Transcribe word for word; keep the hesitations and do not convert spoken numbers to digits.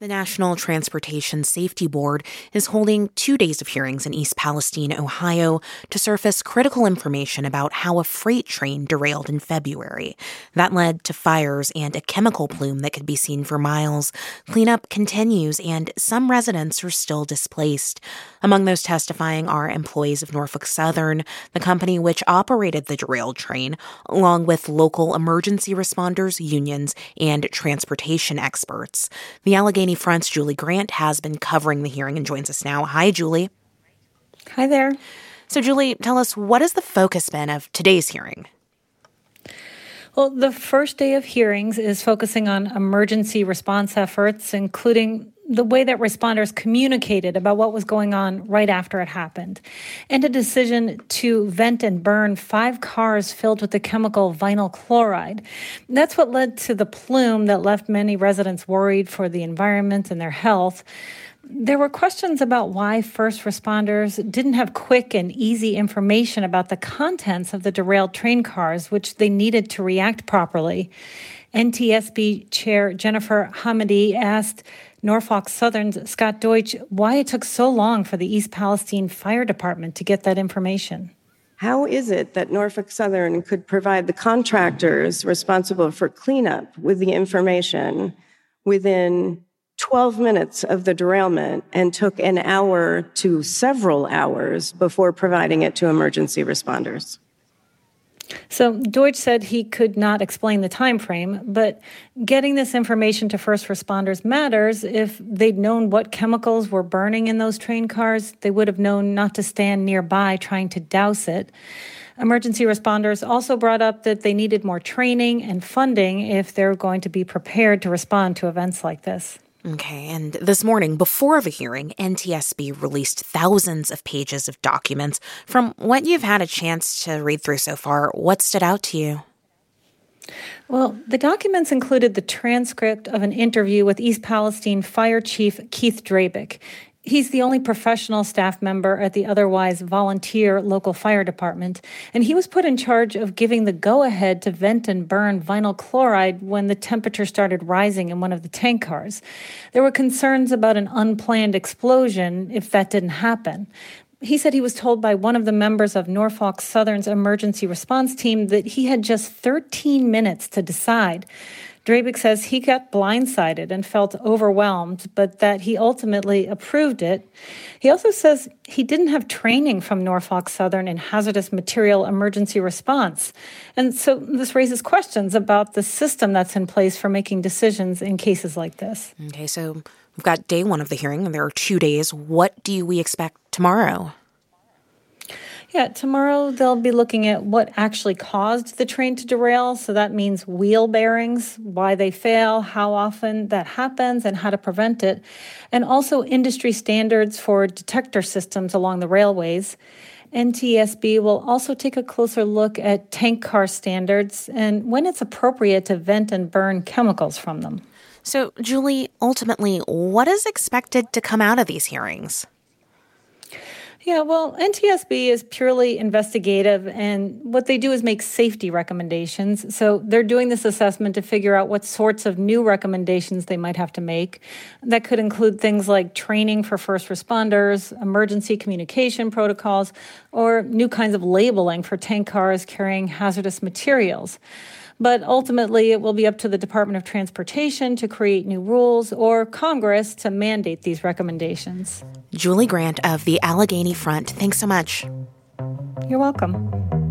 The National Transportation Safety Board is holding two days of hearings in East Palestine, Ohio, to surface critical information about how a freight train derailed in February. That led to fires and a chemical plume that could be seen for miles. Cleanup continues, and some residents are still displaced. Among those testifying are employees of Norfolk Southern, the company which operated the derailed train, along with local emergency responders, unions, and transportation experts. The Allegheny Front's Julie Grant has been covering the hearing and joins us now. Hi, Julie. Hi there. So, Julie, tell us, what has the focus been of today's hearing? Well, the first day of hearings is focusing on emergency response efforts, including the way that responders communicated about what was going on right after it happened, and a decision to vent and burn five cars filled with the chemical vinyl chloride. That's what led to the plume that left many residents worried for the environment and their health. There were questions about why first responders didn't have quick and easy information about the contents of the derailed train cars, which they needed to react properly. N T S B Chair Jennifer Hamady asked Norfolk Southern's Scott Deutsch why it took so long for the East Palestine Fire Department to get that information. How is it that Norfolk Southern could provide the contractors responsible for cleanup with the information within twelve minutes of the derailment and took an hour to several hours before providing it to emergency responders? So Deutsch said he could not explain the time frame, but getting this information to first responders matters. If they'd known what chemicals were burning in those train cars, they would have known not to stand nearby trying to douse it. Emergency responders also brought up that they needed more training and funding if they're going to be prepared to respond to events like this. Okay, and this morning, before the hearing, N T S B released thousands of pages of documents. From what you've had a chance to read through so far, what stood out to you? Well, the documents included the transcript of an interview with East Palestine Fire Chief Keith Drabick. He's the only professional staff member at the otherwise volunteer local fire department, and he was put in charge of giving the go-ahead to vent and burn vinyl chloride when the temperature started rising in one of the tank cars. There were concerns about an unplanned explosion if that didn't happen. He said he was told by one of the members of Norfolk Southern's emergency response team that he had just thirteen minutes to decide. Drabick says he got blindsided and felt overwhelmed, but that he ultimately approved it. He also says he didn't have training from Norfolk Southern in hazardous material emergency response. And so this raises questions about the system that's in place for making decisions in cases like this. Okay, so we've got day one of the hearing, and there are two days. What do we expect tomorrow? Yeah, tomorrow they'll be looking at what actually caused the train to derail. So that means wheel bearings, why they fail, how often that happens, and how to prevent it. And also industry standards for detector systems along the railways. N T S B will also take a closer look at tank car standards and when it's appropriate to vent and burn chemicals from them. So, Julie, ultimately, what is expected to come out of these hearings? Yeah, well, N T S B is purely investigative, and what they do is make safety recommendations. So they're doing this assessment to figure out what sorts of new recommendations they might have to make. That could include things like training for first responders, emergency communication protocols, or new kinds of labeling for tank cars carrying hazardous materials. But ultimately, it will be up to the Department of Transportation to create new rules or Congress to mandate these recommendations. Julie Grant of the Allegheny Front, thanks so much. You're welcome.